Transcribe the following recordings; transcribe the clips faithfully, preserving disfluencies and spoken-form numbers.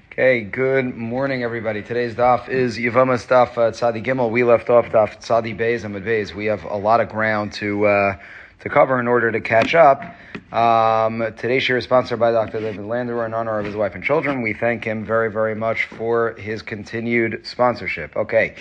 Okay, good morning, everybody. Today's daf is Yevamos daf uh, Tzadi Gimel. We left off daf Tzadi Beis and Amud Beis. We have a lot of ground to uh, to cover in order to catch up. Um, today's share is sponsored by Doctor David Lander in honor of his wife and children. We thank him very, very much for his continued sponsorship. Okay,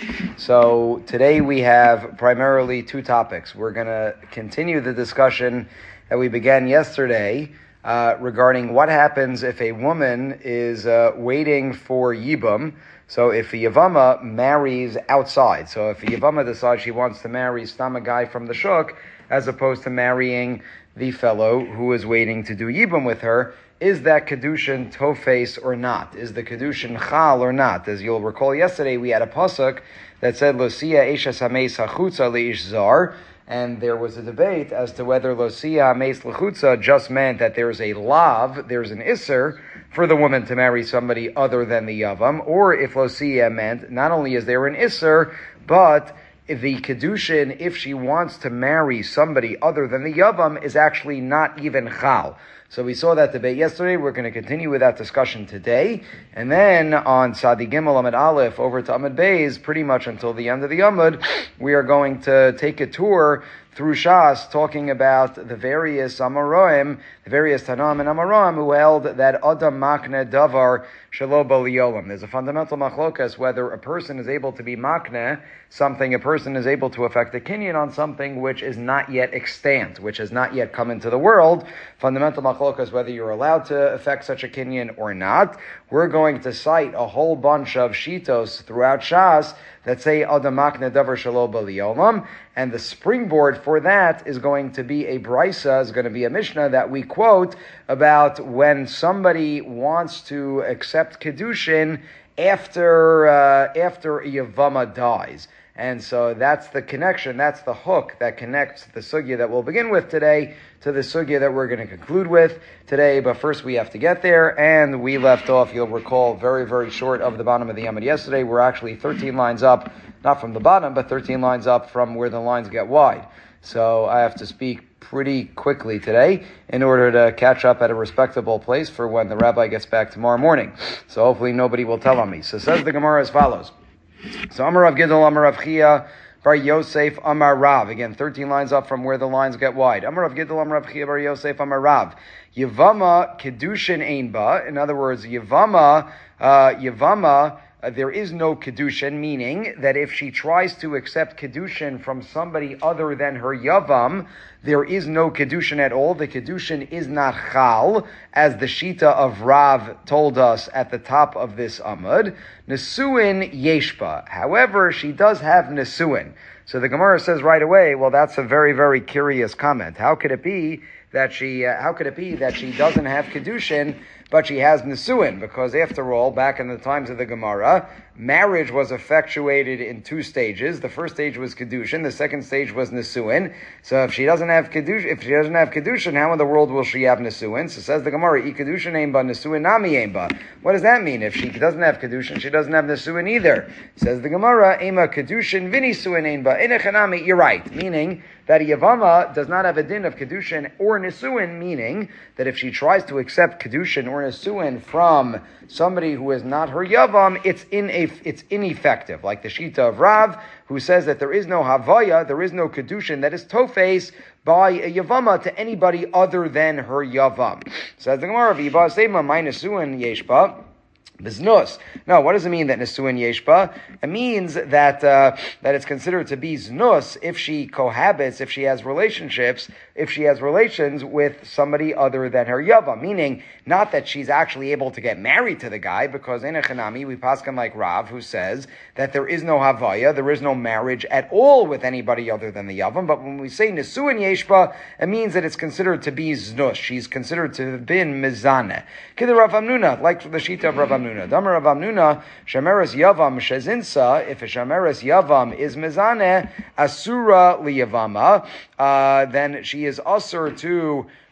so today we have primarily two topics. We're going to continue the discussion that we began yesterday Uh, regarding what happens if a woman is uh, waiting for Yibum. So if a Yavama marries outside, so if a Yavama decides she wants to marry stam a guy from the shuk, as opposed to marrying the fellow who is waiting to do Yibum with her, is that Kedushin tofes or not? Is the Kedushin chal or not? As you'll recall yesterday, we had a pasuk that said, Losia esha sameis hachutza leish zar, and there was a debate as to whether Losia Meis L'chutza just meant that there's a lav, there's an isser, for the woman to marry somebody other than the Yavam, or if Losia meant not only is there an isser, but if the Kedushin, if she wants to marry somebody other than the Yavam, is actually not even chal. So we saw that debate yesterday. We're going to continue with that discussion today. And then on Tzadi Gimel Amud Aleph over to Amud Beis, pretty much until the end of the Amud, we are going to take a tour through Shas, talking about the various Amoraim, the various Tanam and Amoraim who held that Adam Makne Davar Shelo B'Liolam. There's a fundamental machlokas whether a person is able to be Makne, something, a person is able to affect a kinyan on something which is not yet extant, which has not yet come into the world. Fundamental machlokas whether you're allowed to affect such a kinyan or not. We're going to cite a whole bunch of shitos throughout Shas that say Adam Makne Davar Shelo B'Liolam, and the springboard for that is going to be a brisa, is going to be a mishnah that we quote about when somebody wants to accept kedushin after uh, after a yavama dies. And so that's the connection, that's the hook that connects the sugya that we'll begin with today to the sugya that we're going to conclude with today. But first we have to get there, and we left off, you'll recall, very, very short of the bottom of the Yamud yesterday. We're actually thirteen lines up, not from the bottom, but thirteen lines up from where the lines get wide. So I have to speak pretty quickly today in order to catch up at a respectable place for when the rabbi gets back tomorrow morning. So hopefully nobody will tell on me. So says the Gemara as follows. So Amar Rav Gidol, Amar Rav Chia, Bar Yosef, Amar Rav. Again, thirteen lines up from where the lines get wide. Amar Rav Gidol, Amar Rav Chia, Bar Yosef, Amar Rav. Yavama Kedushin Ein Ba. In other words, Yavama, uh, Yavama, Uh, there is no Kedushin, meaning that if she tries to accept Kedushin from somebody other than her Yavam, there is no Kedushin at all. The Kedushin is not Chal, as the Shita of Rav told us at the top of this Amud. Nesuin Yeshba. However, she does have Nesuin. So the Gemara says right away, well, that's a very, very curious comment. How could it be that she, uh, how could it be that she doesn't have Kedushin, but she has Nesuin? Because after all, back in the times of the Gemara, marriage was effectuated in two stages. The first stage was Kedushin, the second stage was Nesuin. So if she doesn't have Kedushin, if she doesn't have Kedushin, how in the world will she have Nesuin? So says the Gemara, I Kedushin aim ba, Nesuin nami aim ba. What does that mean? If she doesn't have Kedushin, she doesn't have Nesuin either. Says the Gemara, Ema Kedushin vini suin aim ba. Inechanami, you're right. Meaning that a Yavama does not have a din of Kedushin or Nesuin, meaning that if she tries to accept Kedushin or Nesuin from somebody who is not her Yavam, it's in a, it's ineffective. Like the Shita of Rav, who says that there is no Havaya, there is no Kedushin that is Tofes by a Yavama to anybody other than her Yavam. Says the Gemara, V'yiba Seima, my Nesuin Yeshba. Biznus. No, what does it mean that Nesuin Yeshba? It means that uh, that it's considered to be znus if she cohabits, if she has relationships, if she has relations with somebody other than her Yava. Meaning, not that she's actually able to get married to the guy, because in a Chanami, we paskin like Rav, who says that there is no Havaya, there is no marriage at all with anybody other than the Yavam. But when we say Nesuin Yeshba, it means that it's considered to be znus. She's considered to have been mizaneh. Kida Rav Amnuna, like the Shita of Rav Amnuna. Damar Rav Amnuna, Shameres Yavam Shezinsa, if a Shameres Yavam is Mizaneh, Asura Liyavama, uh, then she is usher to her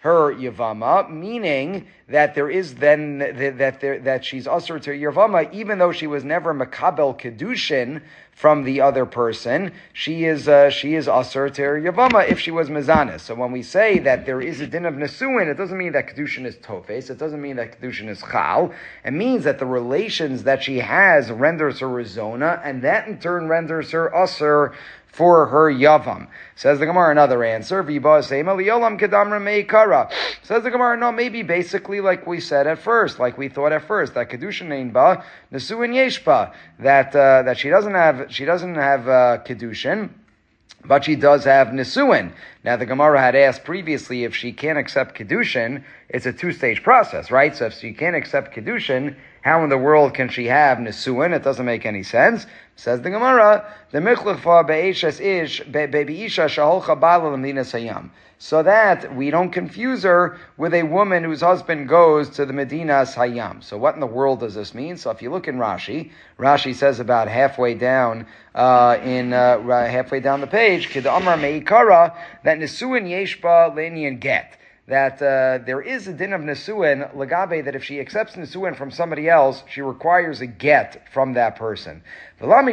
her Yavama, meaning that there is then that that, there, that she's usher to Yavama, even though she was never Makabel Kedushin from the other person, she is uh, she is usher to Yavama if she was Mizanis. So when we say that there is a din of Nesuin, it doesn't mean that Kedushin is Tofes, it doesn't mean that Kedushin is Chal, it means that the relations that she has renders her Rizona, and that in turn renders her usher for her Yavam. Says the Gemara, another answer. Says the Gemara, no, maybe basically like we said at first, like we thought at first, that Kedushin ein ba, Nesuin yesh ba, that uh, that she doesn't have she doesn't have uh, Kedushin, but she does have Nesuin. Now the Gemara had asked previously if she can't accept Kedushin, it's a two-stage process, right? So if she can't accept Kedushin, how in the world can she have Nesuin? It doesn't make any sense. Says the Gemara, the Mikhlachfa be'eshes ish be'isha shaholcha bala l'medinas hayam. So that we don't confuse her with a woman whose husband goes to the Medinas Hayam. So what in the world does this mean? So if you look in Rashi, Rashi says about halfway down, uh, in, uh, halfway down the page, Kid Amar Meikara, that Nesuin Yeshba Lenian Get. That uh, there is a din of Nesuin, Lagabe, that if she accepts Nesuin from somebody else, she requires a get from that person. And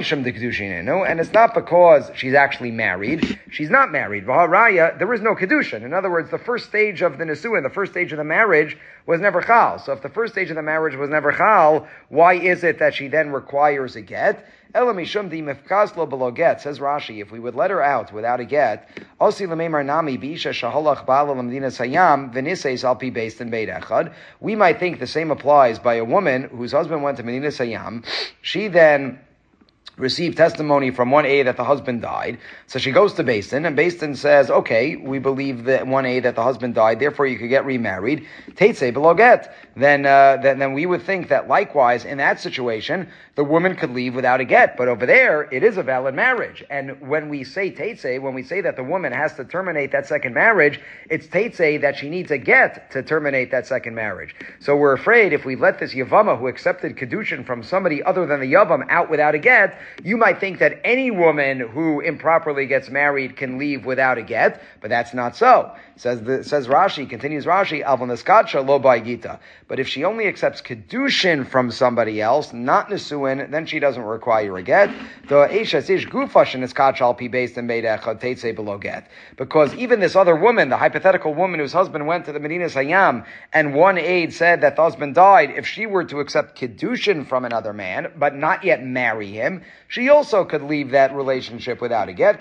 it's not because she's actually married. She's not married. V'haraya, there is no Kedushin. In other words, the first stage of the Nesuin, the first stage of the marriage, was never Chal. So if the first stage of the marriage was never Chal, why is it that she then requires a get? Elamishum di mifkaslo below get, says Rashi, if we would let her out without a get, osi lememar nami bisha shaholach bala lamdinas hayam v'niseis alpi based in beit echad. We might think the same applies by a woman whose husband went to Medinas Hayam. She then received testimony from one A that the husband died. So she goes to Beis Din, and Beis Din says, okay, we believe that one A that the husband died, therefore you could get remarried. Teitze below get. Then, uh, then, then we would think that likewise, in that situation, the woman could leave without a get. But over there, it is a valid marriage. And when we say Teitze, when we say that the woman has to terminate that second marriage, it's Teitze that she needs a get to terminate that second marriage. So we're afraid if we let this Yavama who accepted Kedushin from somebody other than the Yavam out without a get, you might think that any woman who improperly gets married can leave without a get, but that's not so. Says the, says Rashi, continues Rashi, Alvan Neskacha lo by Gita. But if she only accepts Kedushin from somebody else, not Nesuin, then she doesn't require a get. The Eishes ish gufashin Neskacha al pi based in Beit Echad teitze below get. Because even this other woman, the hypothetical woman whose husband went to the Medinas Hayam, and one aide said that the husband died, if she were to accept Kedushin from another man, but not yet marry him, she also could leave that relationship without a get.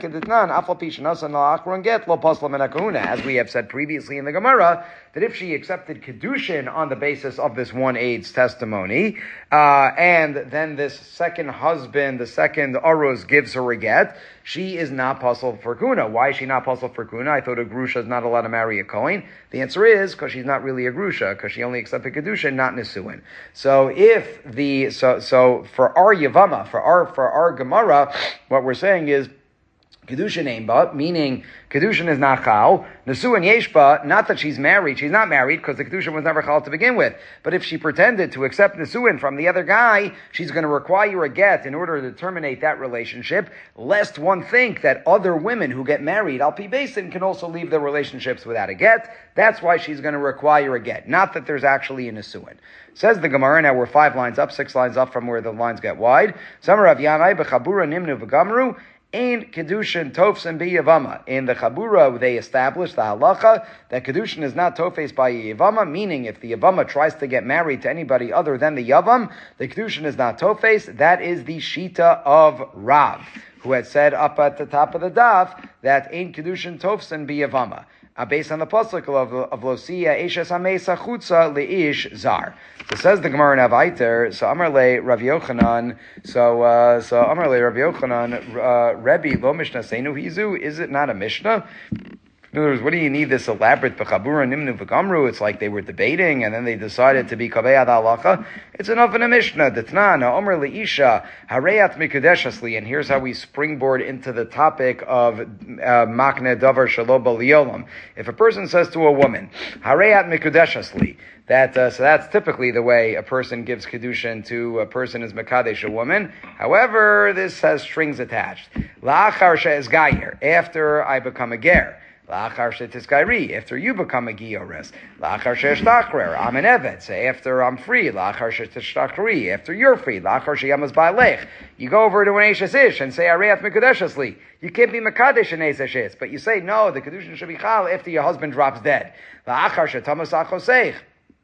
As we have said previously in the Gemara, that if she accepted Kedushin on the basis of this one aide's testimony, uh, and then this second husband, the second Aruz, gives her a get, she is not puzzled for Kuna. Why is she not puzzled for Kuna? I thought a Grusha is not allowed to marry a Kohen. The answer is because she's not really a Grusha, because she only accepted Kedushin, not Nisuin. So if the, so, so for our Yavama, for our, for our Gemara, what we're saying is, Kedushin ein ba, meaning Kedushin is not chal. Nesuin yesh ba, not that she's married. She's not married because the Kedushin was never chal to begin with. But if she pretended to accept Nesuin from the other guy, she's going to require a get in order to terminate that relationship, lest one think that other women who get married, al pi basin, can also leave their relationships without a get. That's why she's going to require a get. Not that there's actually a Nesuin. Says the Gemara, now we're five lines up, six lines up from where the lines get wide. Samar Rav Yanai b'chabura nimnu v'gamru. Ain Kedushin Tofs Bi Yavama. In the Chabura, they established the halacha that Kedushin is not Tofes by Yavama, meaning if the Yavama tries to get married to anybody other than the Yavam, the Kedushin is not Tofes. That is the Shita of Rav, who had said up at the top of the daf that Ain Kedushin Tofs Bi Yavama. Uh, based on the pasuk of of Losia Eshes Amesa Chutza Leish Zar. So says the Gemara in Avaiter. So Amar Le Rav Yochanan. So uh, so Amar Le Rav Yochanan. Uh, Rebbe Lo Mishnah Seinu Hizu. Is it not a Mishnah? In other words, what do you need this elaborate b'chabura nimnu v'gamru? It's like they were debating and then they decided to be kavei halacha. It's enough in a Mishnah. D'tnan ha'omer leisha hareyat mikudeshasli. And here's how we springboard into the topic of makne davar shelo b'liolam. If a person says to a woman, hareyat mikudeshasli, that uh, so that's typically the way a person gives kedushin to a person is mekadesh a woman. However, this has strings attached. La'achar she'ez gayer, after I become a ger. La'achar she'tiskairi, after you become a giores. La'achar she'eshtachrer, I'm an evet, say after I'm free. La'achar she'tishtachri, after you're free. La'achar she'yamas ba'alech. You go over to an Eishes Ish and say, Areat Mekudeshesli. You can't be Mekadesh in Eishes Ish, but you say, no, the Kedushin should be Chal after your husband drops dead. La'achar she'tamas achoseich.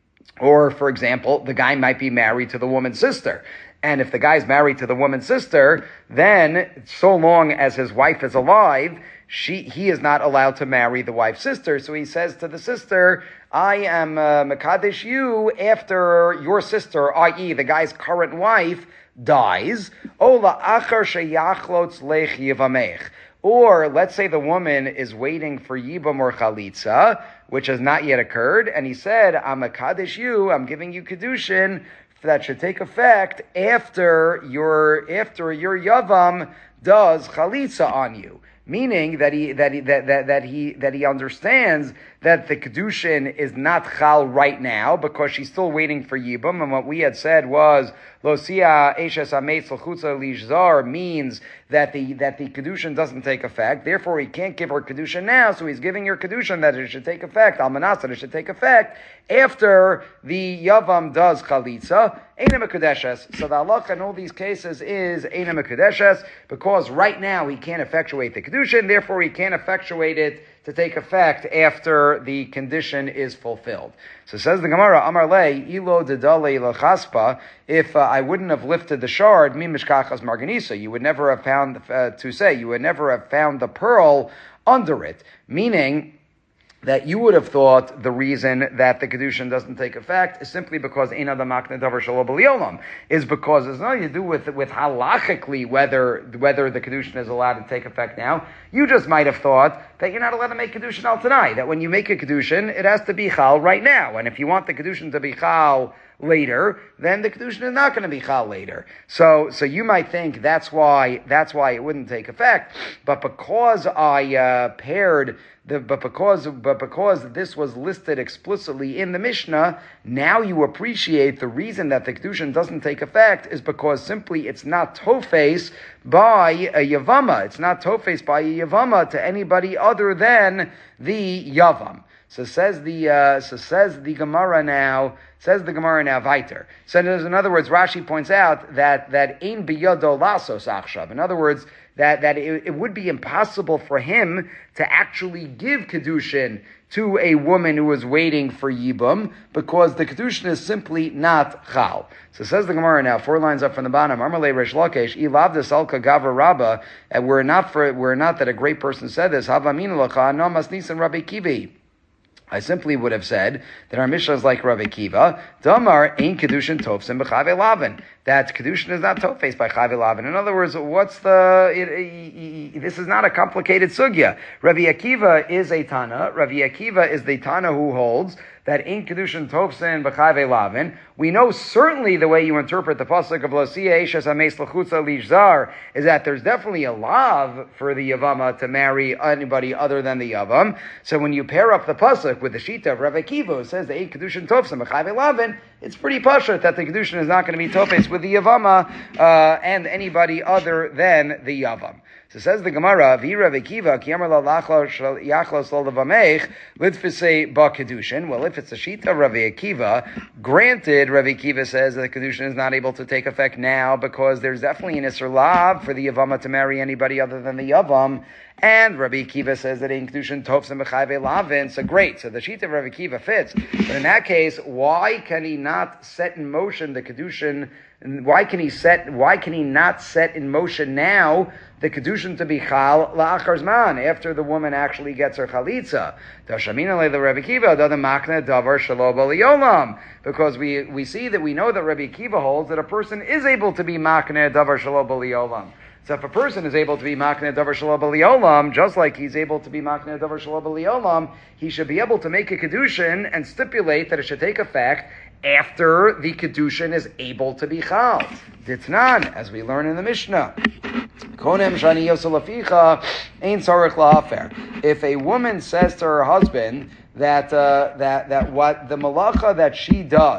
Or, for example, the guy might be married to the woman's sister. And if the guy's married to the woman's sister, then so long as his wife is alive, she he is not allowed to marry the wife's sister. So he says to the sister, I am uh, Mekadesh you after your sister, that is the guy's current wife, dies. Ola achar sheyachlotz lech yivamech. Or let's say the woman is waiting for Yibam or Chalitza, which has not yet occurred, and he said, I'm a Kaddish you, I'm giving you Kedushin, that should take effect after your, after your Yavam does Chalitza on you. Meaning that he, that he, that, that, that he, that he understands that the Kedushin is not Chal right now, because she's still waiting for Yibam, and what we had said was, Losia Eshes Ametz L'chutza Lishzar means that the that the kedushin doesn't take effect. Therefore, he can't give her kedushin now. So he's giving her kedushin that it should take effect. Almanas that it should take effect after the yavam does chalitza. Eina mekudeshes. So the halacha in all these cases is eina mekudeshes, because right now he can't effectuate the kedushin. Therefore, he can't effectuate it to take effect after the condition is fulfilled. So says the Gemara, Amar le, ilo dedale lachaspa, if uh, I wouldn't have lifted the shard, mi mishkachas marganisa, you would never have found, uh, to say, you would never have found the pearl under it. Meaning, that you would have thought the reason that the Kedushin doesn't take effect is simply because Eina da Makna Davar Shelo B'Liolam, is because it's nothing to do with, with halachically whether, whether the Kedushin is allowed to take effect now. You just might have thought that you're not allowed to make Kedushin al tonight, that when you make a Kedushin, it has to be Chal right now. And if you want the Kedushin to be Chal later, then the Kedushin is not going to be Chal later. So, so you might think that's why, that's why it wouldn't take effect. But because I, uh, paired the, but because, but because this was listed explicitly in the Mishnah, now you appreciate the reason that the Kedushin doesn't take effect is because simply it's not tofes by a Yavama. It's not tofes by a Yavama to anybody other than the Yavam. So says the uh, so says the Gemara now. Says the Gemara now. Weiter. So in other words, Rashi points out that that ein biyado lasos achshav. In other words, that that it, it would be impossible for him to actually give kedushin to a woman who was waiting for yibum, because the kedushin is simply not chal. So says the Gemara now, four lines up from the bottom. Amarle Resh Lakesh ilavda salka gavra rabba. And we're not for we're not that a great person said this. Havamin lacha no masnisan Rabbi Kivi. I simply would have said that our Mishnah is like Rabbi Kiva. Damar ein kedushin tofsim b'chave lavin. That kedushin is not tofes by chave lavin. In other words, what's the? It, it, it, this is not a complicated sugya. Rabbi Akiva is a Tana. Rabbi Akiva is the Tana who holds that ein kedushin tofsim b'chave lavin. We know certainly the way you interpret the pasuk of Losia Eshes Ames L'chutza Lishzar is that there's definitely a lav for the Yavama to marry anybody other than the Yavam. So when you pair up the pasuk with the Shita of Rabbi Kiva, who says the ein kedushin tofsim b'chave lavin, it's pretty pashut that the kedushin is not going to be tofes with the Yavama uh, and anybody other than the Yavam. So says the Gemara, V'i Rabbi Kiva, ki amar la yachlos lo levamech, lidfisei ba kedushin. Well, if it's a Shita of Rabbi Akiva, granted, Rabbi Akiva says that the kedushin is not able to take effect now because there's definitely an Isser Lav for the Yavama to marry anybody other than the Yavam. And Rabbi Akiva says that in kedushin tofsim b'chayve lavin. So great. So the sheet of Rabbi Akiva fits. But in that case, why can he not set in motion the kedushin? Why can he set? Why can he not set in motion now the kedushin to be chal la'achar zman after the woman actually gets her chalitza? Dashamina le the Rabbi Akiva doesn't makna davar shelo b'liolam, because we we see that we know that Rabbi Akiva holds that a person is able to be makna davar shelo b'liolam. So if a person is able to be makneh davar shelo b'liolam, just like he's able to be makneh davar shelo b'liolam, he should be able to make a kedushin and stipulate that it should take effect after the kedushin is able to be chal. Ditnan, as we learn in the Mishnah. Konem shani yoselaficha ein tzarich la'afer. If a woman says to her husband that uh, that that what the malacha that she does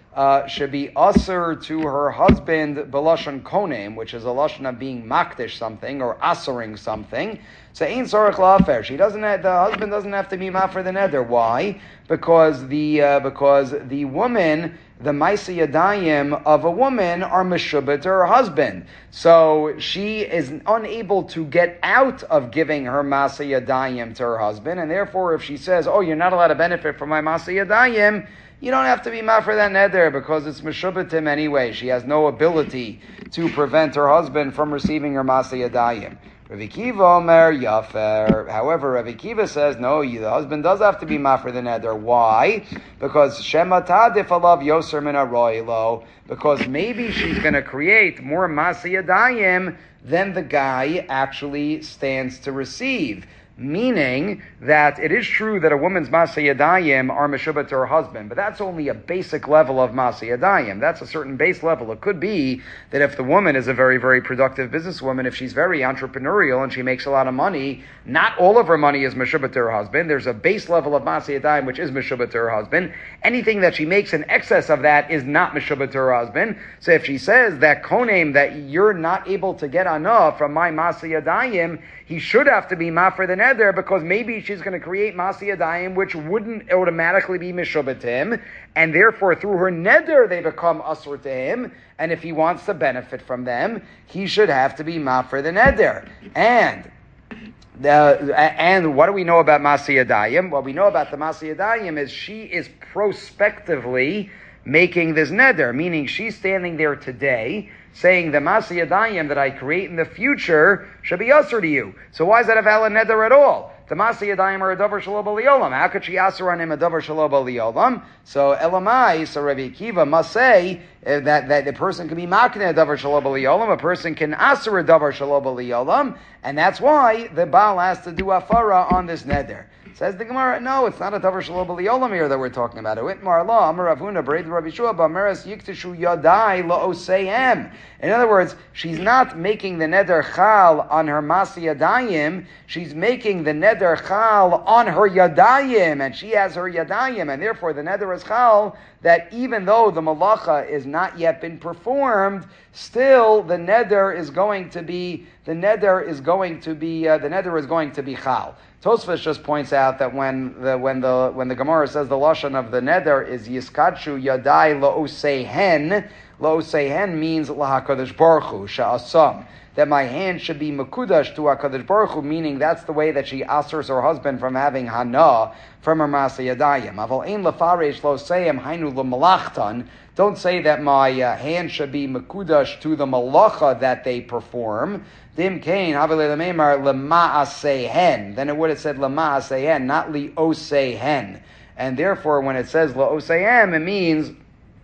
uh, should be usher to her husband b'lashon konem, which is a lashon of being makdish something or asering something. So ein sorach la'afer. She doesn't have, the husband doesn't have to be mafar the neder. Why? Because the uh, because the woman, the ma'aseh yadayim of a woman are meshubah to her husband. So she is unable to get out of giving her ma'aseh yadayim to her husband, and therefore if she says, oh, you're not allowed to benefit from my ma'aseh yadayim, you don't have to be mafar that neder because it's meshubah to him anyway. She has no ability to prevent her husband from receiving her ma'aseh yadayim. Rabbi Kiva Omer Yafer. However, Rabbi Kiva says, no, you, the husband does have to be mafar the neder. Why? Because Shema Tadif Alav Yoser Min Aroilo. Because maybe she's going to create more ma'aseh yadayim than the guy actually stands to receive. Meaning that it is true that a woman's ma'aseh yadayim are meshubah to her husband, but that's only a basic level of ma'aseh yadayim. That's a certain base level. It could be that if the woman is a very, very productive businesswoman, if she's very entrepreneurial and she makes a lot of money, not all of her money is meshubah to her husband. There's a base level of ma'aseh yadayim which is meshubah to her husband. Anything that she makes in excess of that is not meshubah to her husband. So if she says that konem, that you're not able to get enough from my ma'aseh yadayim, he should have to be mafar the neder because maybe she's going to create ma'aseh yadayim which wouldn't automatically be meshubah to him, and therefore through her neder they become asur to him. And if he wants to benefit from them, he should have to be mafar the neder. And the and what do we know about ma'aseh yadayim? What we know about the ma'aseh yadayim is she is prospectively making this neder, meaning she's standing there today saying the ma'aseh yadayim that I create in the future should be usher to you. So why is that a valid neder at all? The ma'aseh yadayim are a davar shelo b'liolam. How could she usher on him a davar shelo b'liolam? So elamai, so Rabbi Akiva must say uh, that, that the person can be makneh a davar shelo b'liolam, a person can usher a davar shelo b'liolam, and that's why the Baal has to do afara on this neder. Says the Gemara, no, it's not a davar shelo b'liolam here that we're talking about. Itmar la, Amar Rav Huna, Bered Rabbi Shua, B'meres yiktishu yadai la'oseihem. In other words, she's not making the neder chal on her ma'aseh yadayim, she's making the neder chal on her yadayim, and she has her yadayim, and therefore the neder is chal that even though the malacha is not yet been performed, still the neder is going to be, the neder is going to be, uh, the neder is going to be chal. Tosfos just points out that when the when the when the Gemara says the lashon of the neder is yiskadshu yadai la'oseihen, la'oseihen means lahakadosh baruch hu sha'asam, that my hand should be mekudash to HaKadosh Baruch Hu, meaning that's the way that she asers her husband from having hana from her ma'aseh yadayim. Aval ein lefaresh lo seim hainu lemalachtan. Don't say that my uh, hand should be mekudash to the malacha that they perform. Dim kain havele lemeimar lema'asehen. Then it would have said lema'asehen, not li'osehen. And therefore, when it says la'osehem, it means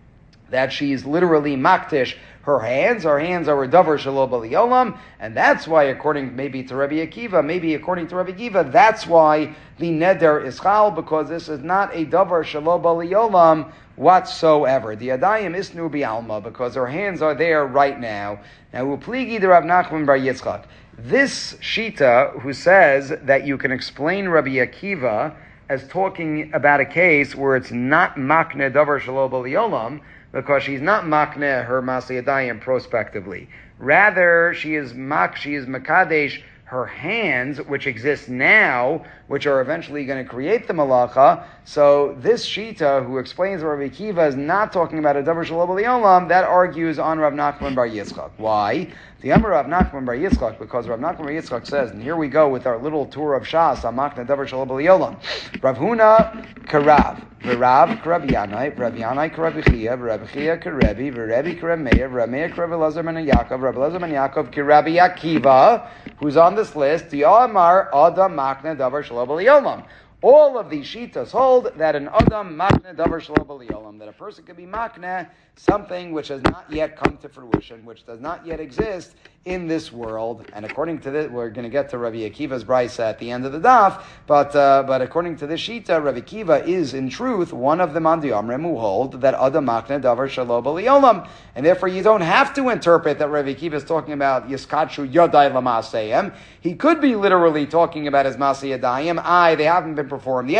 that she's literally maktish her hands. Her hands are a davar shelo b'liolam, and that's why, according maybe to Rabbi Akiva, maybe according to Rabbi Akiva, that's why the neder is chal, because this is not a davar shelo b'liolam whatsoever. The yadayim isnu bi'alma, because her hands are there right now. Now, upligi de Rav Nachman bar Yitzchak. This shita who says that you can explain Rabbi Akiva as talking about a case where it's not makne davar shelo b'liolam, because she's not makneh her ma'aseh yadayim prospectively. Rather, she is mak, she is makadesh her hands, which exist now, which are eventually going to create the malacha. So this shita, who explains Rabbi Akiva is not talking about a davar shelo b'liolam, that argues on Rav Nachman bar Yitzchak. Why? The Amar Rav Nachman bar Yitzchak, because Rav Nachman bar Yitzchak says, and here we go with our little tour of Shas, Amakna davar shelo b'liolam. Rav Huna karav, v'Rav karav Yanai, Rav Yanai karav Chia, Rav Chia karebi, v'Rebbi karav Meir, Rav Meir karav Elazar ben Yaakov, Rav Elazar ben Yaakov karav Akiva, who's on this list, the Amar Adam Makna davar shelo b'liolam. All of these shitas hold that an adam makne davar shelo b'liolam, that a person can be makne something which has not yet come to fruition, which does not yet exist in this world. And according to this, we're going to get to Rabbi Akiva's brisa at the end of the daf, but uh, but according to this shita, Rabbi Akiva is in truth one of the mandi amrim who hold that adam makne davar shelo b'liolam, and therefore you don't have to interpret that Rabbi Akiva is talking about yiskadshu yodai lamaaseyem. He could be literally talking about his maseh yadayim. I, they haven't been performed yet.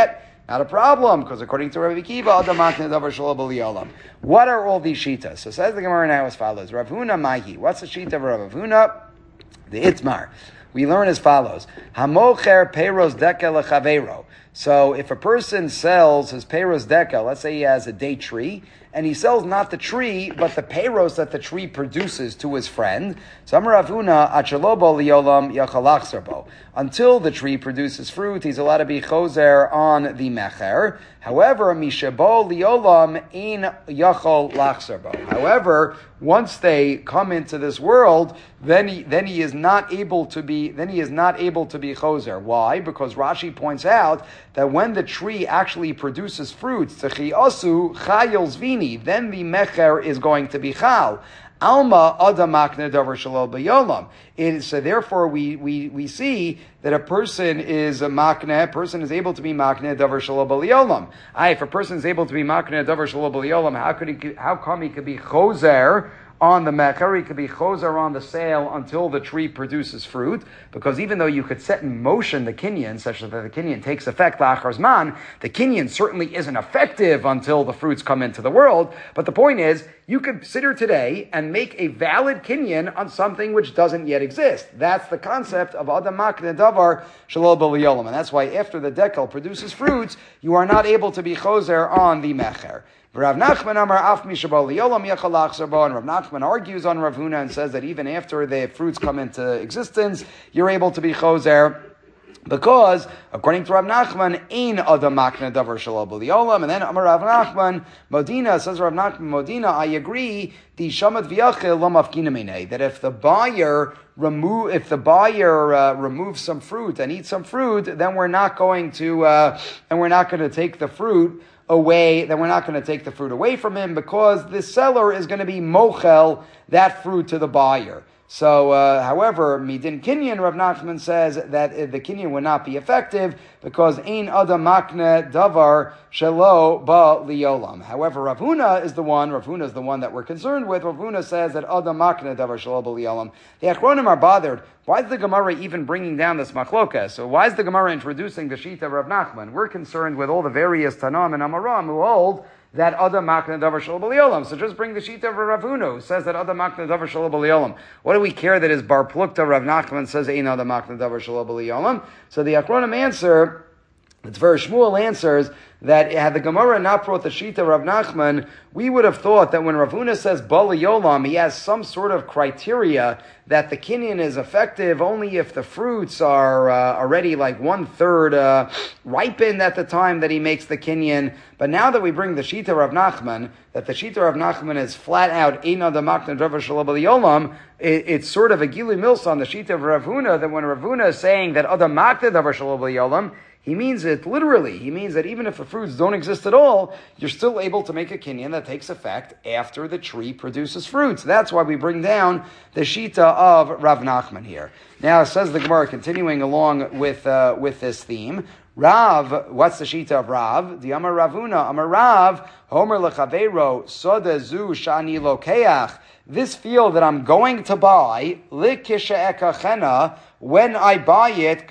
Not a problem, because according to Rabbi Kiva, Adam Makne Davar Shelo B'Liolam. What are all these shitas? So says the Gemara now as follows. Rav Huna Mahi. What's the shita of Rav Huna? The Itmar. We learn as follows. Hamocher Peiros Deka Lechavero. So if a person sells his Peiros Deka, let's say he has a date tree, and he sells not the tree, but the peiros that the tree produces to his friend. So Amar Rav Huna, Achalobo Liolam Yachalach Sarbo. Until the tree produces fruit, he's allowed to be choser on the mecher. However, Mishabo Liolam Ein Yachol Lachsarbo. However, once they come into this world, then he, then he is not able to be then he is not able to be choser. Why? Because Rashi points out that when the tree actually produces fruits, Tzechi Asu Chayil Zvini, then the mecher is going to be chal. Alma Adam Makne Davar Shelo B'Yolam. It is, so therefore we, we, we see that a person is a makne, a person is able to be makne Davar Shelo B'Yolam. Aye, if a person is able to be makne Davar Shelo B'Yolam, how could he, how come he could be choser on the mecher? He could be choser on the sale until the tree produces fruit, because even though you could set in motion the kinyan such that the kinyan takes effect la'achar zman, the kinyan certainly isn't effective until the fruits come into the world. But the point is, you could sit here today and make a valid kinyan on something which doesn't yet exist. That's the concept of Adam Makne Davar Shelo B'Yolam. And that's why after the dekel produces fruits, you are not able to be choser on the mecher. Rav Nachman Amar Af Mishabal Liolam Yachalach Sarbo, and Rav Nachman argues on Rav Huna and says that even after the fruits come into existence, you're able to be choser. Because, according to Rav Nachman, Ein Adam Makne Davar Shelo B'Yolam, and then Amar Rav Nachman, Modina, says Rav Nachman, Modina, I agree, the Shamat V'Yachil Lo Mafkina Minei, that if the buyer remove, if the buyer uh, removes some fruit and eats some fruit, then we're not going to, uh, and we're not going to take the fruit away, then we're not going to take the fruit away from him, because the seller is going to be mochel that fruit to the buyer. So, uh, however, Midin Kinyan, Rav Nachman says that uh, the Kinyan would not be effective because Ein Adam Makne Davar Shelo Ba Liolam. However, Rav Huna is the one, Rav Huna is the one that we're concerned with. Rav Huna says that Adam Makne Davar Shelo Ba Liolam. The Achronim are bothered. Why is the Gemara even bringing down this machloka? So why is the Gemara introducing the Shita of Rav Nachman? We're concerned with all the various Tanam and Amaram who hold that Adam Makne Davar Shelo B'Liolam. So just bring the Shita of Rav Huna, who says that Adam Makne Davar Shelo B'Liolam. What do we care that his Bar Plukta Rav Nachman says Ein Adam Makne Davar Shelo B'Liolam? So the Achronim answer, the Tver Shmuel answers that had the Gemara not brought the Shita of Rav Nachman, we would have thought that when Rav Huna says Bala Yolam, he has some sort of criteria that the kinyan is effective only if the fruits are uh, already like one third uh, ripened at the time that he makes the kinyan. But now that we bring the Shita of Rav Nachman, that the Shita of Rav Nachman is flat out Ein Adam Makne Davar Shelo B'Yolam, it's sort of a Gili Milsa on the Shita of Rav Huna, that when Rav Huna is saying that Adam Makne Davar Shelo B'Yolam, he means it literally. He means that even if the fruits don't exist at all, you're still able to make a kinyan that takes effect after the tree produces fruits. That's why we bring down the Shita of Rav Nachman here. Now, says the Gemara, continuing along with uh, with this theme, Rav, what's the Shita of Rav? The Amar Ravuna, Amar Rav, Homer Lechavero, Soda Zu Shani Lokeach, this field that I'm going to buy, Likisha Ekachena, when I buy it,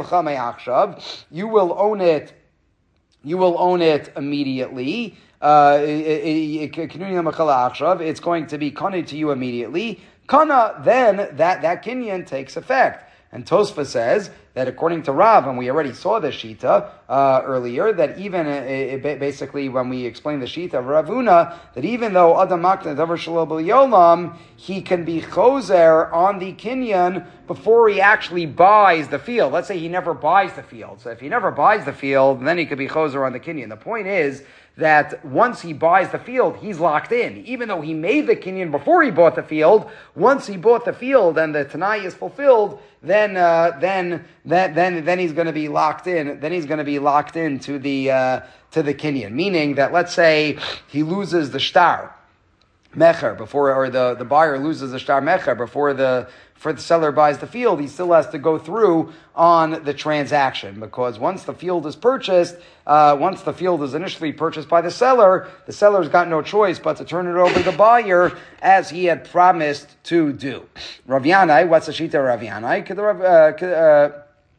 you will own it, you will own it immediately. Uh, it's going to be kana to you immediately. Kana, then that, that kinyan takes effect. And Tosfa says that according to Rav, and we already saw the Shita uh, earlier, that even uh, basically when we explained the Shita of Rav Huna, that even though Adam Makne Davar Shelo B'Yolam, he can be choser on the kinyan before he actually buys the field. Let's say he never buys the field. So if he never buys the field, then he could be choser on the kinyan. The point is that once he buys the field, he's locked in. Even though he made the kinyan before he bought the field, once he bought the field and the Tanai is fulfilled, then uh, then then then then he's going to be locked in. Then he's going to be locked in to the uh, to the kinyan. Meaning that, let's say he loses the shtar mecher before, or the, the buyer loses the shtar mecher before the for the seller buys the field, he still has to go through on the transaction, because once the field is purchased, uh, once the field is initially purchased by the seller, the seller's got no choice but to turn it over to the buyer as he had promised to do. Rav Yanai, what's the Shita of Rav Yanai?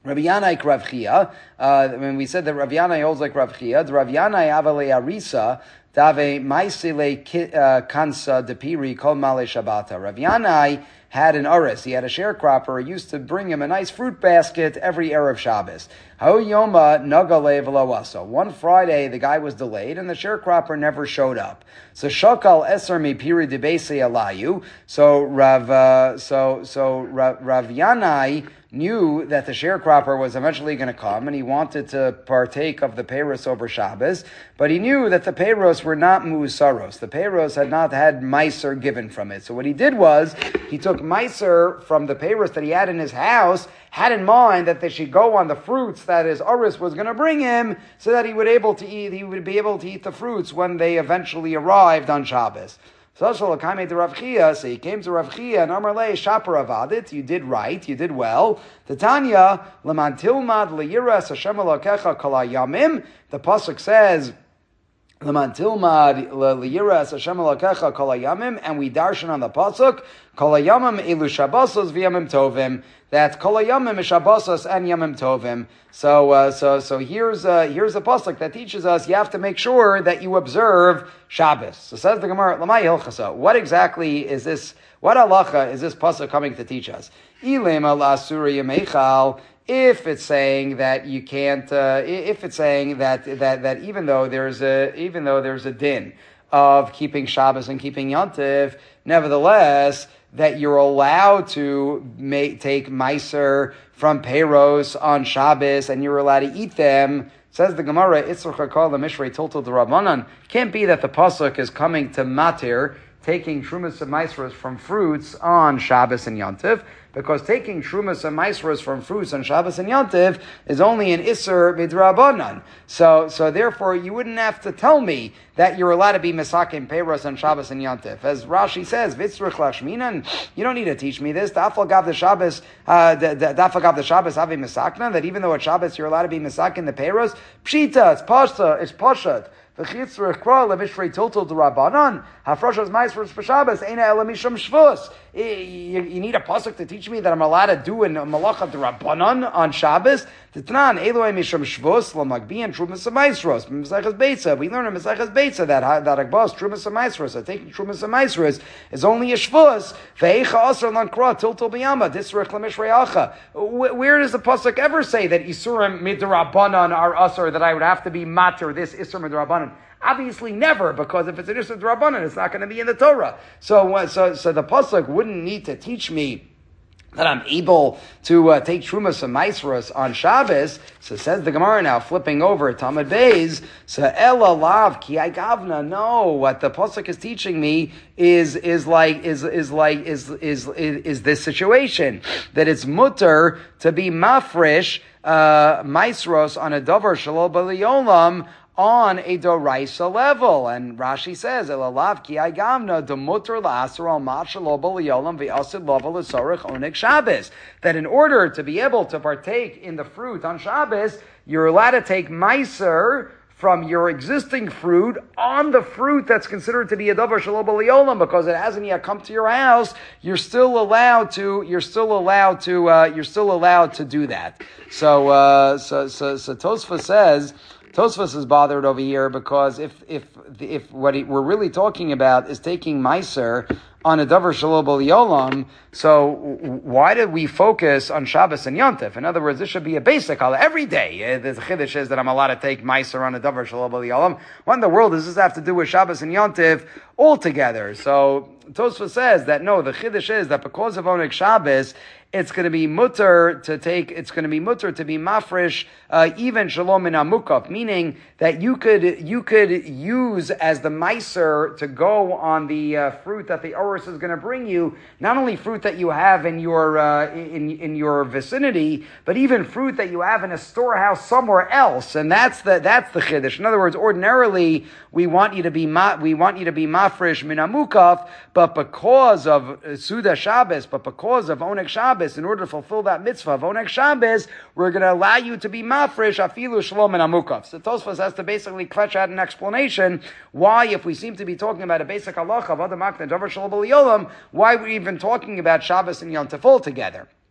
Rabbi Yanai Rav Chia, uh, when we said that Rav Yanai holds like Rav Chia, the Rav Yanai Avale Arisa, Dave Maisile Kansa Depiri Kol Male Shabbata. Rav Yanai had an oris. He had a sharecropper. He used to bring him a nice fruit basket every Erev Shabbos. Ha'oyoma nagale v'lo. One Friday, the guy was delayed, and the sharecropper never showed up. So shakal eser mi piri debese alayu. So Rav, uh, so so Rav, Rav Yanai knew that the sharecropper was eventually going to come, and he wanted to partake of the peiros over Shabbos, but he knew that the peiros were not musaros. The peiros had not had meiser given from it. So what he did was, he took meiser from the peiros that he had in his house, had in mind that they should go on the fruits that his oris was going to bring him, so that he would able to eat, he would be able to eat the fruits when they eventually arrived on Shabbos. So he came to Rav Chia and Amar Le Shaper Avadit. You did right, you did well. The Tanya Leman Tilmad Leyiras Hashem Elokecha Kol Hayamim. The pasuk says Leman Tilmad Leyiras Hashem Elokecha Kol Hayamim, and we darshan on the pasuk Kol Hayamim Elu Shabbosos V'Yamim Tovim. That Kol Hayamim is Shabbosos and Yamim Tovim. So, uh, so, so here's uh, here's a pasuk that teaches us you have to make sure that you observe Shabbos. So says the Gemara, Lamai Hilchasa. What exactly is this? What halacha is this pasuk coming to teach us? Ilema la'asura yemeichal. If it's saying that you can't, uh, if it's saying that that that even though there's a even though there's a din of keeping Shabbos and keeping Yontif, nevertheless, that you're allowed to make, take meiser from peiros on Shabbos and you're allowed to eat them. Says the Gemara, Itzrach Hakol Mishrei Tiltul D'Rabbanan. Can't be that the pasuk is coming to matir, taking trumas and meiseros from fruits on Shabbos and Yontif, because taking trumas and meiseros from fruits on Shabbos and Yontif is only an isser midrabanan. So, so therefore, you wouldn't have to tell me that you're allowed to be mesakim peiros on Shabbos and Yontif. As Rashi says, vitzrich lashminan, you don't need to teach me this. Dafal gav the Shabbos, dafal gav the Shabbos have misakna, that even though at Shabbos you're allowed to be mesakim the peiros, pshita, it's pasha, it's pashat. The chitzrich kra lemishrei tiltul d'Rabbanan hafrashas ma'asros b'Shabbos eina ela mishum shvus. You need a pasuk to teach me that I'm allowed to do a malacha d'Rabbanan on Shabbos. T'tnan eloi mishum shvus l'magbiyan trumas ma'asros. B'Mesechas Beitza, we learn in Mesechas Beitza that that agbas trumas ma'asros, that taking trumas ma'asros is only a shvus. Ve'echa asar lan kra tiltul b'yama disrich lemishrei acha. Where does the pasuk ever say that isurim midrabbanan are asar, that I would have to be mater this isur midrabbanan? Obviously never, because if it's an Isur D'Rabbanan, it's not going to be in the Torah. So, so, so the pasuk wouldn't need to teach me that I'm able to uh, take Trumas and Maisros on Shabbos. So says the Gemara now, flipping over Talmud Beis, so Ela Lav Ki Ai Gavna. No, what the pasuk is teaching me is is like is is like is is is, is this situation that it's mutter to be mafresh uh, Maisros on a davar shalom b'liolam on a doraisa level. And Rashi says, Elalav ki ai gamna demuter la'asar al mashalo b'liyolam v'asid level l'sorech onik Shabbos. That in order to be able to partake in the fruit on Shabbos, you're allowed to take meiser from your existing fruit on the fruit that's considered to be a davar shelo b'liolam, because it hasn't yet come to your house. You're still allowed to. You're still allowed to. Uh, you're still allowed to do that. So, uh, so, so, so Tosfos says. Tosfos is bothered over here because if if if what he, we're really talking about is taking meiser on a davar shelo b'liolam, so why did we focus on Shabbos and Yontif? In other words, this should be a basic halacha every day. The chiddush is that I'm allowed to take meiser on a davar shelo b'liolam. What in the world does this have to do with Shabbos and Yontif altogether? So Tosfos says that no, the chiddush is that because of Oneg Shabbos, it's going to be mutter to take, it's going to be mutter to be mafresh, uh, even shalom in amukaf, meaning that you could, you could use as the meiser to go on the uh, fruit that the oris is going to bring you, not only fruit that you have in your, uh, in, in your vicinity, but even fruit that you have in a storehouse somewhere else. And that's the, that's the chiddush. In other words, ordinarily, we want you to be, ma, we want you to be mafresh min amukaf, but because of Suda Shabbos, but because of Oneg Shabbos, in order to fulfill that mitzvah of Oneg Shabbos, we're going to allow you to be mafresh afilu shalom and amukaf. So Tosfos has to basically clutch out an explanation why, if we seem to be talking about a basic halacha of Adam Makna Davar Shalom B'Liolam, why we're even talking about Shabbos and Yom Tov together.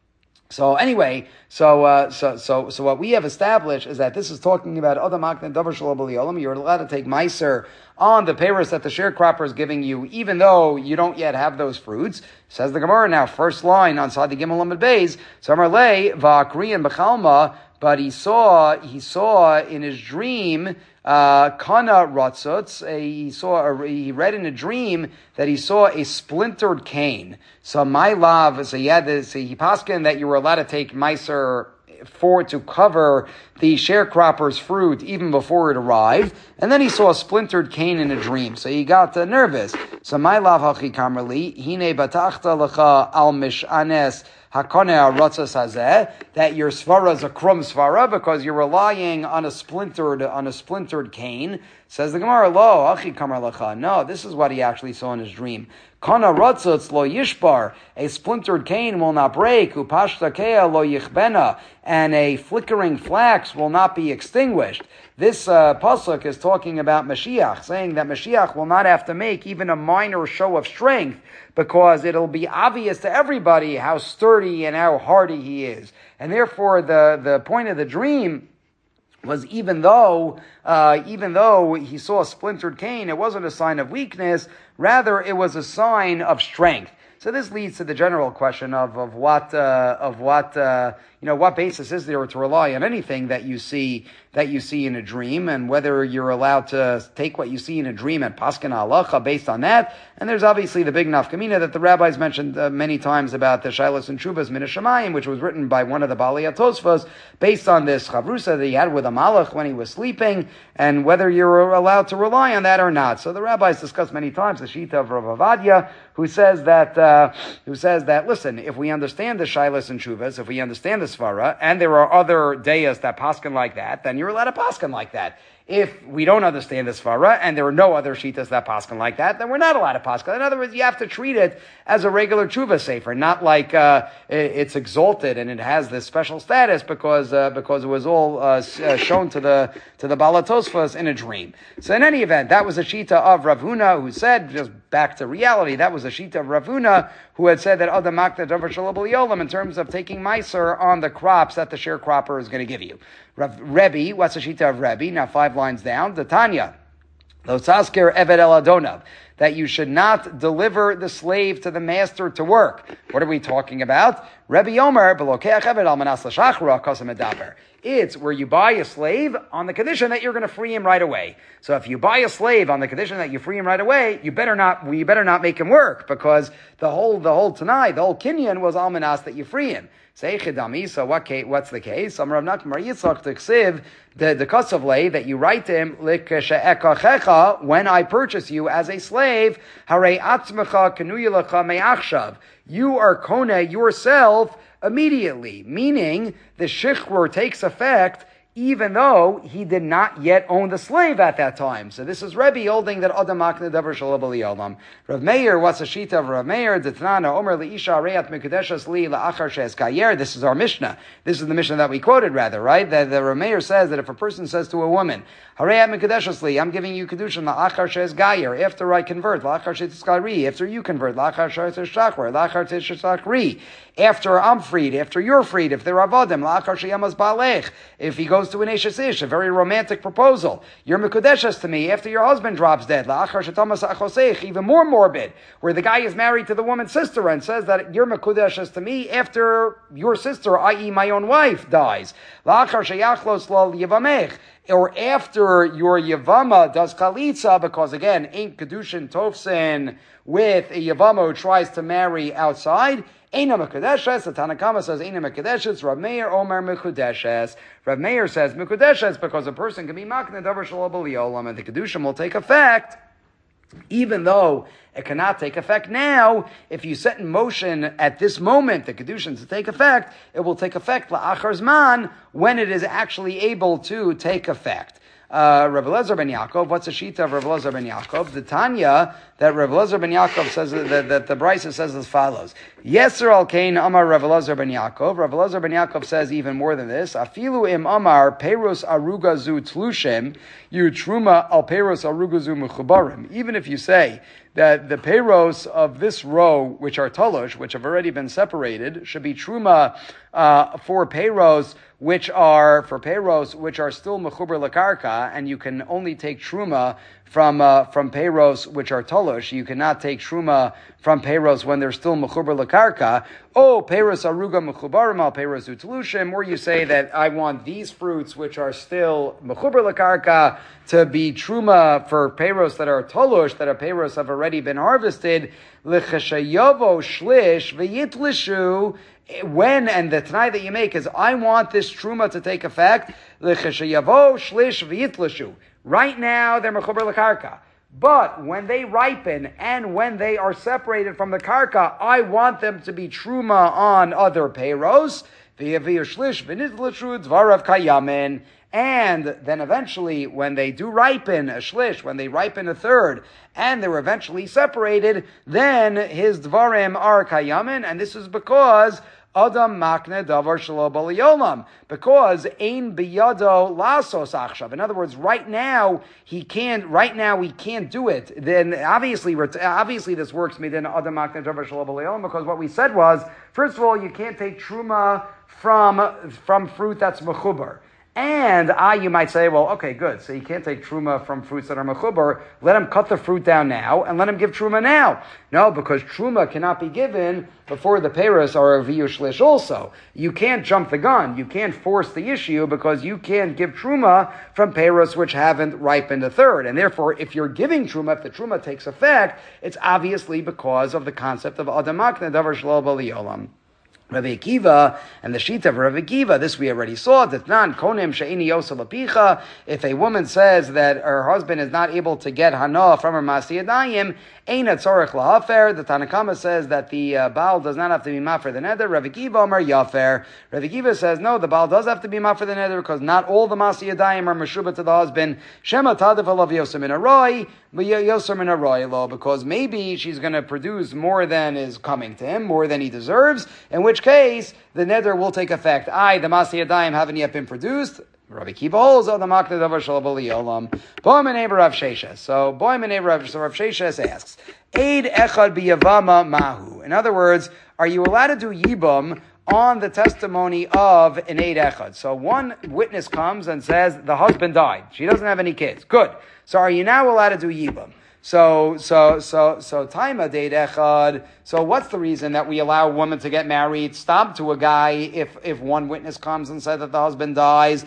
So anyway, so uh, so so so what we have established is that this is talking about other makna davar shalom b'liolam. You're allowed to take meiser on the peiros that the sharecropper is giving you, even though you don't yet have those fruits. Says the Gemara now, first line on Sadi Gimel Amud Beis. So Amar lei va'akri and b'chalma, but he saw he saw in his dream. Uh, Kana Ratzutz, he saw, a, he read in a dream that he saw a splintered cane. So my love, so he had this, he paskin that you were allowed to take meiser for to cover the sharecropper's fruit even before it arrived, and then he saw a splintered cane in a dream. So he got uh, nervous. So my love, hachi kamerli, hine batachta lecha al mishanes that your svara is a krum svara because you're relying on a splintered on a splintered cane. Says the Gemara, lo achi kamar lacha. No, this is what he actually saw in his dream. Kana ratzutz lo yishbar. A splintered cane will not break. Upashta kea lo yichbena. And a flickering flax will not be extinguished. This uh, pasuk is talking about Mashiach, saying that Mashiach will not have to make even a minor show of strength because it'll be obvious to everybody how sturdy and how hardy he is. And therefore, the, the point of the dream was even though, uh, even though he saw a splintered cane, it wasn't a sign of weakness, rather it was a sign of strength. So this leads to the general question of, of what, uh, of what, uh, you know, what basis is there to rely on anything that you see, that you see in a dream, and whether you're allowed to take what you see in a dream and paskin halacha based on that. And there's obviously the big nafkamina that the rabbis mentioned uh, many times about the Shilas and Shuvas Min Hashamayim, which was written by one of the Baalei Tosfos, based on this chavrusa that he had with a malach when he was sleeping, and whether you're allowed to rely on that or not. So the rabbis discussed many times the shita of Rav Avadia, who says that, uh, who says that, listen, if we understand the Shilas and Shuvas, if we understand the Svara, and there are other dayas that paskin like that, then you're allowed to paskin like that. If we don't understand the Svara, and there are no other shitas that paskin like that, then we're not allowed to paskin. In other words, you have to treat it as a regular tshuva sefer, not like uh, it's exalted and it has this special status because uh, because it was all uh, shown to the to the Baalei Tosfos in a dream. So in any event, that was a shita of Rav Huna, who said, just back to reality, that was a shita of Rav Huna, who had said that Adam Makta Davar Shalom B'Yolam in terms of taking meiser on the crops that the sharecropper is going to give you. Rav, Rebbe, what's the shita of Rebbe? Now five lines down, the Tanya, Lo Tasker Eved El Adonav, that you should not deliver the slave to the master to work. What are we talking about? Rebbe Omer, Belokeach Eved Al Manas L'Shachra Kosem Edaber. It's where you buy a slave on the condition that you're going to free him right away. So if you buy a slave on the condition that you free him right away, you better not, you better not make him work, because the whole, the whole Tanai, the whole Kinyan was Al Manas that you free him. Say chidami. So what case, what's the case? Some Rav Nachman Bar Yitzchak t'ksiv the the kasavlei that you write to him likashe'ekachecha when I purchase you as a slave. Harei atzmecha kenuyelecha me'achshav. You are kone yourself immediately, meaning the shichrur takes effect even though he did not yet own the slave at that time. So this is Rebbe holding that Adam Makna Davar Shalom B'Yolam. Rav Meir, what's the shita of Rav Meir? D'Tnana Omer Leisha Areyat Mikudeshas Li La'achar She'es Gayer. This is our Mishnah. This is the Mishnah that we quoted, rather, right? That the Rav Meir says that if a person says to a woman, Hareyat Mikudeshas Li, I'm giving you Kedushin La'achar She'es Gayer, after I convert, La'achar She'es Gari, after you convert, La'achar She'es Shachar, La'achar She'es Shachri, after I'm freed, after you're freed, if they're Avadim, La'achar She'yamas Ba'alech, if he goes to an Eshes Ish, a very romantic proposal. You're Mekudeshes to me after your husband drops dead. La'achar shetamas achosech, even more morbid, where the guy is married to the woman's sister and says that you're Mekudeshes to me after your sister, that is my own wife, dies. La'achar sheyachlos lo yivamech, or after your Yavama does Chalitza, because again, ain't Kedushin Tofsin with a Yavama who tries to marry outside. Eina Mekudeshes, the Tanakama says Eina Mekudeshes, Rav Meir Omer Mekudeshes. Rav Meir says Mekudeshes because a person can be Makna Davar Shalom B'Yolam and the Kedushim will take effect, even though it cannot take effect now. If you set in motion at this moment the Kedushim to take effect, it will take effect La'achar Zman when it is actually able to take effect. Uh, Rav Elazar ben Yaakov, what's the shita of Rav Elazar ben Yaakov? The Tanya that Rav Elazar ben Yaakov says that, that the Brisa says as follows: Yeser al Kain Amar Rav Elazar ben Yaakov. Rav Elazar ben Yaakov says even more than this. Afilu im Amar Peros Arugazu Tlushim Yutruma al Peros Arugazu Mechubarim. Even if you say that the peiros of this row, which are talosh, which have already been separated, should be truma uh, for peiros, which are for peiros, which are still mechuber lakarka, and you can only take truma from uh, from peiros which are talosh. You cannot take truma from peiros when they're still mechuber lakarka. Oh, peiros aruga mechubarim al peiros utlushim. Or you say that I want these fruits which are still mechuber lakarka to be truma for peiros that are talosh, that are peiros have already been harvested. L'cheshayavo shlish v'yitlishu. When, and the t'nai that you make is, I want this truma to take effect. L'cheshayavo shlish v'yitlishu. Right now, they're mechuber lakarka. But when they ripen and when they are separated from the karka, I want them to be truma on other peiros. And then eventually, when they do ripen a shlish, when they ripen a third, and they're eventually separated, then his dvarim are kayamin, and this is because Adam makne davar shelo b'leolam, because ein biyado lasos achshav. In other words, right now he can't. Right now he can't do it. Then obviously, obviously this works. Midin Adam makne davar shelo b'leolam, because what we said was, first of all, you can't take truma from from fruit that's mechubar. And I, you might say, well, okay, good. So you can't take truma from fruits that are mechubar. Let him cut the fruit down now, and let him give truma now. No, because truma cannot be given before the peiros are a viyushlish also. You can't jump the gun. You can't force the issue because you can't give truma from peiros which haven't ripened a third. And therefore, if you're giving truma, if the truma takes effect, it's obviously because of the concept of adam makne davar shelo b'leolam. Rabbi Akiva and the sheet of Rabbi Akiva, this we already saw, that nan konim she'ini yosel apicha, if a woman says that her husband is not able to get hana from her masi yadayim, ein tzorech lahafer, the Tanakama says that the uh, Baal does not have to be mafer the neder. Rabbi Akiva Omer yafer. Rabbi Akiva says, no, the Baal does have to be mafer the neder, because not all the masi yadayim are meshuba to the husband. Shema tadif alav yosem in a roi, yosem in a roi lo, because maybe she's going to produce more than is coming to him, more than he deserves, in which case, the neder will take effect. I, the Masi Yadayim, haven't yet been produced. Rabbi Akiva holds on the Makne Davar Shelo B'leolam. Boim and Rav Sheshes. So, Boim and Rav so Rav Sheshes asks, Eid Echad B'Yavama Mahu. In other words, are you allowed to do Yibam on the testimony of an Eid Echad? So, one witness comes and says, the husband died. She doesn't have any kids. Good. So, are you now allowed to do Yibam? So, so, so, so, Taima Deid Echad. So, what's the reason that we allow a woman to get married, stop to a guy if, if one witness comes and says that the husband dies?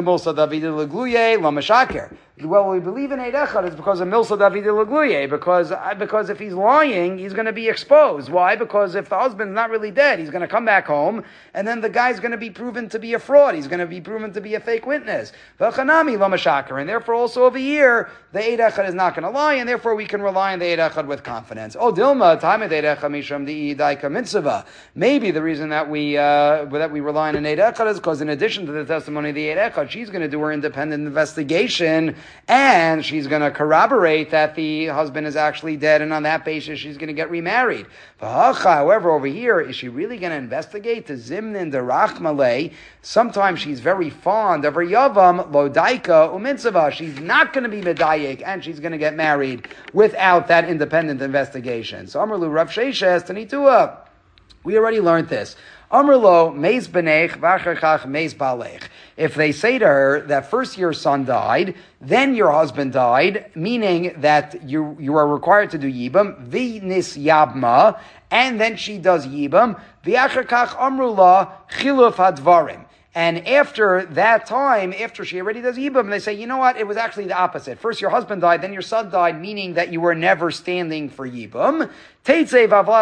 Well, we believe in Eid Echad is because of Milsa David Lagluye, because, because if he's lying, he's going to be exposed. Why? Because if the husband's not really dead, he's going to come back home, and then the guy's going to be proven to be a fraud. He's going to be proven to be a fake witness. And therefore also over here, the Eid Echad is not going to lie, and therefore we can rely on the Eid Echad with confidence. Oh, Dilma, time of Eid Echad misham di daika mitzvah. Maybe the reason that we, uh, that we rely on an Eid Echad is because in addition to the testimony of the Eid Echad, she's going to do her independent investigation, and she's going to corroborate that the husband is actually dead, and on that basis she's going to get remarried. However, over here, is she really going to investigate the zimnin derachmalei? Sometimes she's very fond of her yavam lodaika umitzvah. She's not going to be medayik, and she's going to get married without that independent investigation. So Amrlu Rav Sheshes Tanitua. We already learned this. Amrlo meis benech v'achar meis balech. If they say to her that first your son died, then your husband died, meaning that you you are required to do yibam v'nis yabma, and then she does yibam v'achar kach amrula chiluf hadvarim. And after that time, after she already does Yibam, they say, you know what, it was actually the opposite. First your husband died, then your son died, meaning that you were never standing for Yibam. It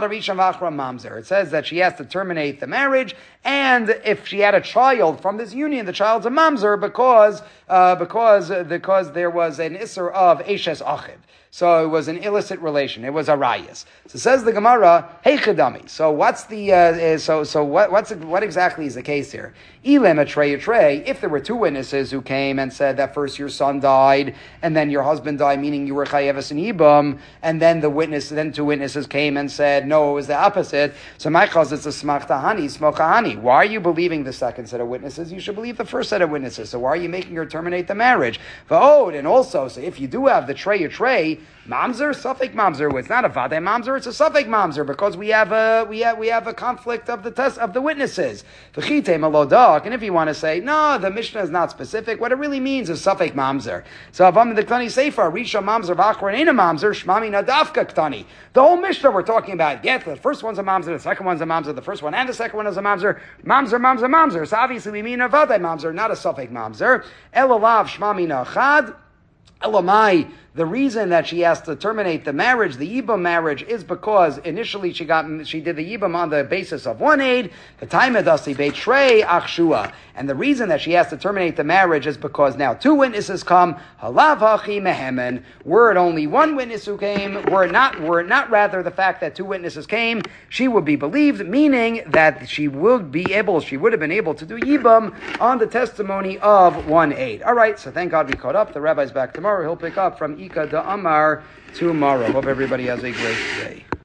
says that she has to terminate the marriage, and if she had a child from this union, the child's a mamzer because, uh, because, uh, because there was an isser of Eshes Achiv. So it was an illicit relation. It was a rayas. So says the Gemara, hey chedami. So what's the, uh, so, so what, what's, what exactly is the case here? Ilem atrei atrei. If there were two witnesses who came and said that first your son died, and then your husband died, meaning you were chayeves and yibam, and then the witness, then two witnesses came and said, no, it was the opposite. So my chaz, it's a smachtahani, smokahani. Why are you believing the second set of witnesses? You should believe the first set of witnesses. So why are you making her terminate the marriage? V'od, and also, so if you do have the trey atrei, Mamzer, Suffolk Mamzer. It's not a Vadei Mamzer, it's a Suffolk Mamzer because we have a we have we have a conflict of the test of the witnesses. V'chitei melodak. And if you want to say no, the Mishnah is not specific. What it really means is Suffolk Mamzer. So Avam the Ktani Sefer, Risha Mamzer, V'achor Eina Mamzer, Shmami Nadavka Ktani. The whole Mishnah we're talking about. Get the first one's a Mamzer, the second one's a Mamzer, the first one and the second one is a Mamzer. Mamzer, Mamzer, Mamzer. So obviously we mean a Vadei Mamzer, not a Suffolk Mamzer. Elalav Shmami Nachad. Elamai, the reason that she has to terminate the marriage, the Yibam marriage, is because initially she got she did the Yibam on the basis of one aid, the time of Dasi Beitrei Achshua. And the reason that she has to terminate the marriage is because now two witnesses come, Halav Hachi Mehemen. Were it only one witness who came, were it not, were it not rather the fact that two witnesses came, she would be believed, meaning that she would be able, she would have been able to do Yibam on the testimony of one aid. All right, so thank God we caught up. The rabbi's back tomorrow. He'll pick up from Ika da Amar tomorrow. Hope everybody has a great day.